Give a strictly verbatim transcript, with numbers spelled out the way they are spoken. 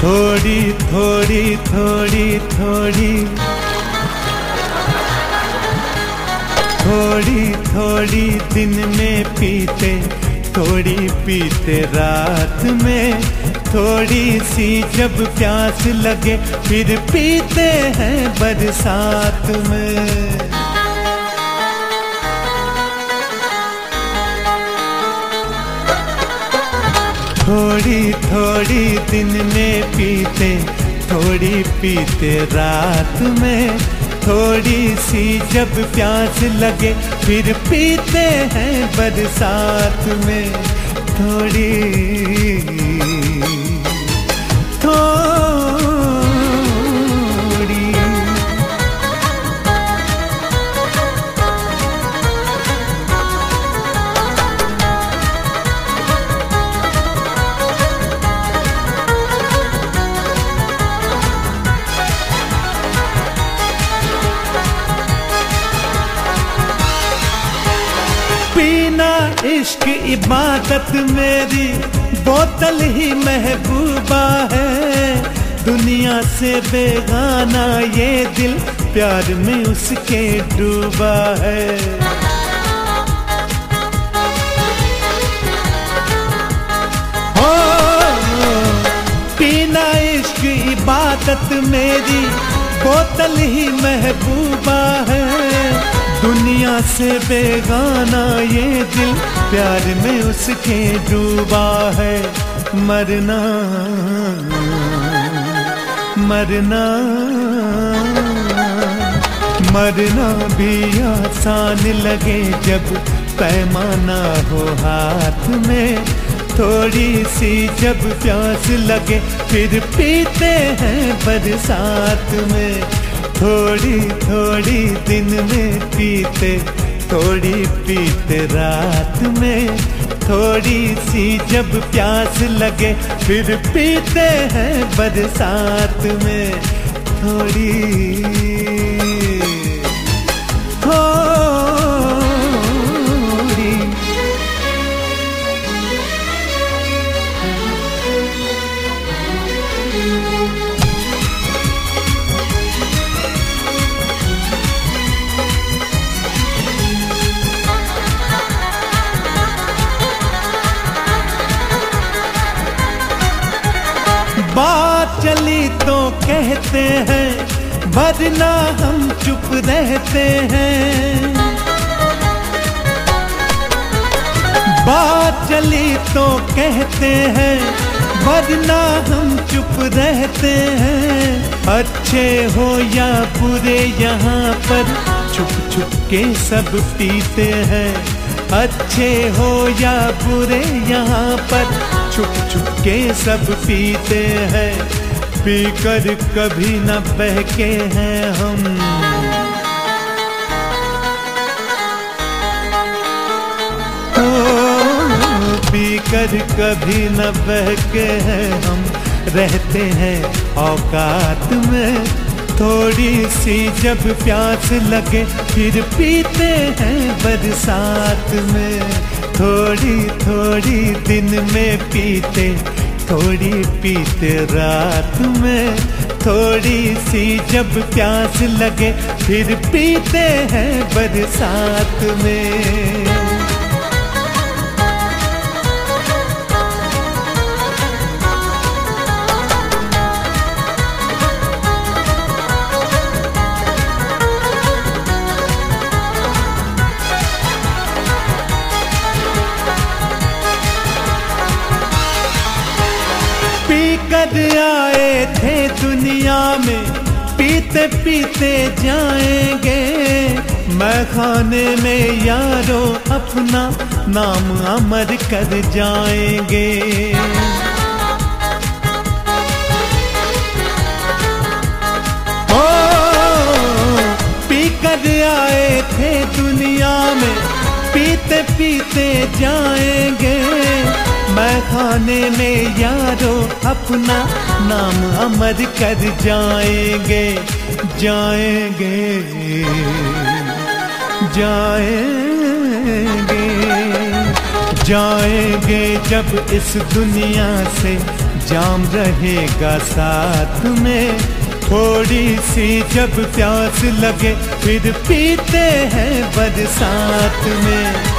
थोड़ी थोड़ी थोड़ी थोड़ी थोड़ी थोड़ी दिन में पीते, थोड़ी पीते रात में। थोड़ी सी जब प्यास लगे फिर पीते हैं बरसात में। थोड़ी थोड़ी दिन में पीते, थोड़ी पीते रात में। थोड़ी सी जब प्यास लगे फिर पीते हैं बरसात में। थोड़ी थोड़ी पीना इश्क इबादत मेरी, बोतल ही महबूबा है। दुनिया से बेगाना ये दिल, प्यार में उसके डूबा है। हो पीना इश्क इबादत मेरी, बोतल ही महबूबा है। दुनिया से बेगाना ये दिल, प्यार में उसके डूबा है। मरना मरना मरना भी आसान लगे जब पैमाना हो हाथ में। थोड़ी सी जब प्यास लगे फिर पीते हैं बरसात में। थोड़ी थोड़ी दिन में पीते, थोड़ी पीते रात में। थोड़ी सी जब प्यास लगे फिर पीते हैं बरसात में। थोड़ी बात चली तो कहते हैं, वरना हम चुप रहते हैं। बात चली तो कहते हैं, वरना हम चुप रहते हैं। अच्छे हो या बुरे यहाँ पर छुप छुप के सब पीते हैं। अच्छे हो या बुरे यहाँ पर छुप छुप के सब पीते हैं। पीकर कभी न बहके हैं हम, ओ पीकर कभी न बहके हैं हम। रहते हैं औकात में। थोड़ी सी जब प्यास लगे फिर पीते हैं बरसात में। थोड़ी थोड़ी दिन में पीते, थोड़ी पीते रात में। थोड़ी सी जब प्यास लगे फिर पीते हैं बरसात में। पीकर आए थे दुनिया में, पीते पीते जाएंगे। मैं खाने में यारो अपना नाम अमर कर जाएंगे। ओ पीकर आए थे दुनिया में, पीते पीते जाएंगे। मैं खाने में यारो अपना नाम अमर कर जाएंगे। जाएंगे जाएंगे जाएंगे जब इस दुनिया से जाम रहेगा साथ में। थोड़ी सी जब प्यास लगे फिर पीते हैं बरसात में।